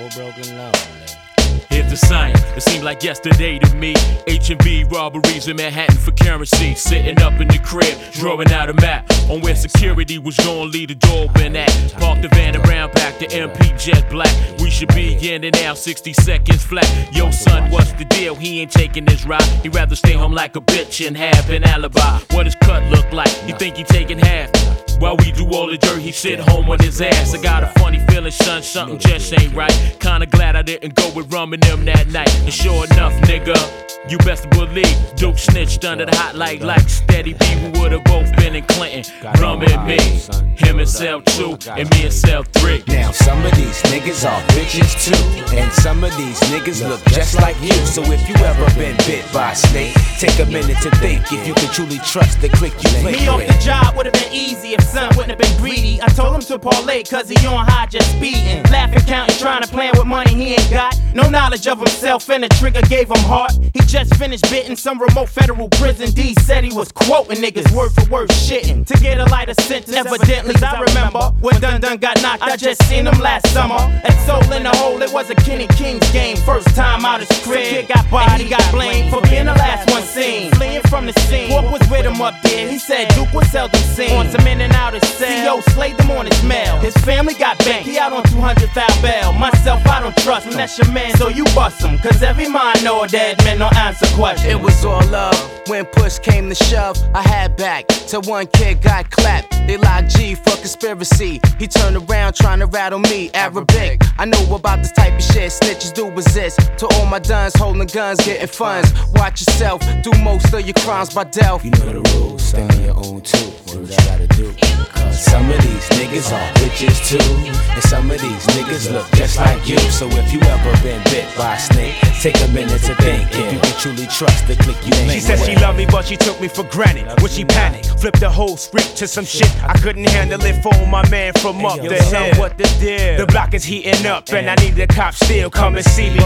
broken lonely. Here's the sign, it seemed like yesterday to me. H&B robberies in Manhattan for currency. Sitting up in the crib, drawing out a map on where security was gonna leave the door open at. Parked the van around back to MP Jet Black. We should be in and out 60 seconds flat. Yo son, what's the deal? He ain't taking this ride. He'd rather stay home like a bitch and have an alibi. What his cut look like? He think he taking half. While we do all the dirt, he sit home on his ass. I got a funny feeling, son, something just ain't right. Kinda glad I didn't go with Rum and them that night. And sure enough, nigga, you best believe Duke snitched under the hot light like Steady B. We would've both been in Clinton. Rum and me, him in cell 2 and me in cell 3. Now some of these niggas are bitches too, and some of these niggas look just like you. So if you ever been bit by a snake, take a minute to think if you can truly trust the click you link Me off with. the job would've been easy if son wouldn't have been greedy. I told him to parlay cause he on high just speeding. Laughing, counting, trying to plan with money he ain't got. No knowledge of himself and the trigger gave him heart. He just finished bitten some remote federal prison. D said he was quoting niggas word for word shitting. To get a lighter sentence, evidently I remember when Dun Dun got knocked, I just seen him last summer. At Soul in the Hole, it was a Kenny King's game. First time out his crib, kid got bodied, he got blamed for being the last one seen. Fleeing from the scene, what was with him up there? He said Duke was seldom seen. On some in and out his cell, CO slayed him on his mail. His family got banked, he out on 200,000 bail. Myself, I don't trust him, that's your man, so you bust him. Cause every mind know a dead man don't answer questions. It was all love. When push came to shove, I had back till one kid got clapped. They locked G for conspiracy. He turned around trying to rattle me. Arabic. I know about this type of shit. Snitches do resist. To all my duns holding guns, getting funds. Watch yourself. Do most of your crimes by Delph. You know the rules, stand on your own too. What you gotta do? Cause some of these niggas are bitches too, and some of these niggas look just like you. So if you ever been bit by a snake, take a minute to think if you can truly trust the click you link. She said she loved me, but she took me for granted. When she panicked, flipped the whole script to some shit I couldn't handle it. Phone my man from up the hill. What the deal? The block is heating up, and I need the cops still come and see me.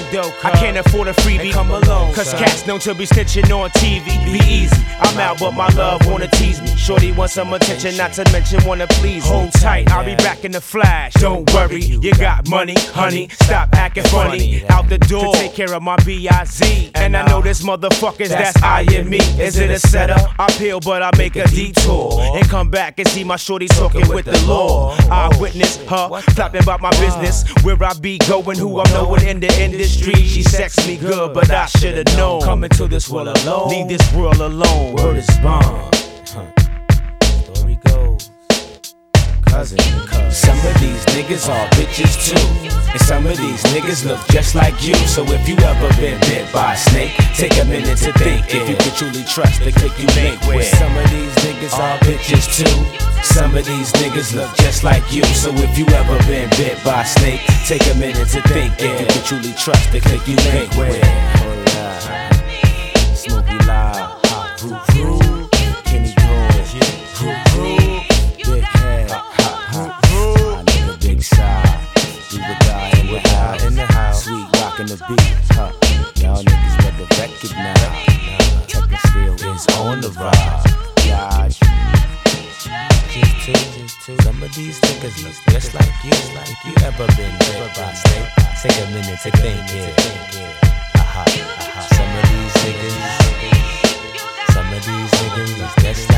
I can't afford a freebie. Come alone, cause cats known to be snitching on TV. Be easy, I'm out, but my love wanna tease me. Shorty wants some attention, not to mention wanna please. Hold tight, I'll be back in the flash. Don't worry, you got money, honey. Stop acting funny. Out the door to take care of my B.I.Z. And I know this motherfuckers that's eyeing me. Is it a setup? I peel, but I make a detour and come back and see my shorty talking with the law. I witness her flapping about my business, where I be going, who I'm knowing in the industry. She sex me good, but I should've known. Coming to this world alone, leave this world alone. Word is bond. Story goes, cousin. Some of these niggas are bitches too, and some of these niggas look just like you. So if you ever been bit by a snake, take a minute to think if you can truly trust the click you link with. Some of these niggas are bitches too, some of these niggas look just like you. So if you ever been bit by a snake, take a minute to think if you can truly trust the click you link with. Smokey Live, Roo, Kenny Grove, Big Head, I nigga Big Side. We would die in the house, sweet rockin' the beat. Y'all niggas better recognize Tucker Steel is on the rise. Lodge. Just two. Some of these niggas look just like you. Like you ever been bit by a snake? Take a minute to think, yeah. Some of these niggas look just